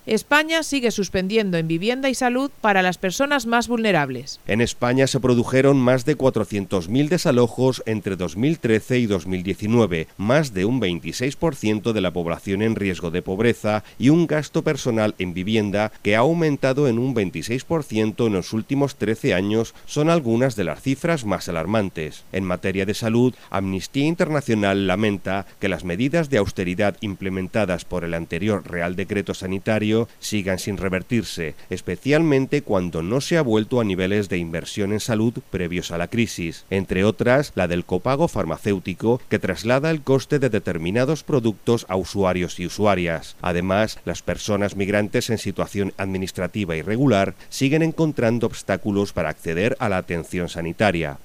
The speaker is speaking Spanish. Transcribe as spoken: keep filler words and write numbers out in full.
España sigue suspendiendo en vivienda y salud para las personas más vulnerables. En España se produjeron más de cuatrocientos mil desalojos entre dos mil trece y dos mil diecinueve, más de un veintiséis por ciento de la población en riesgo de pobreza y un gasto personal en vivienda que ha aumentado en un veintiséis por ciento en los últimos trece años son algunas de las cifras más alarmantes. En materia de salud, Amnistía Internacional lamenta que las medidas de austeridad implementadas por el anterior Real Decreto Sanitario sigan sin revertirse, especialmente cuando no se ha vuelto a niveles de inversión en salud previos a la crisis, entre otras la del copago farmacéutico que traslada el coste de determinados productos a usuarios y usuarias. Además, las personas migrantes en situación administrativa irregular siguen encontrando obstáculos para acceder a la atención sanitaria.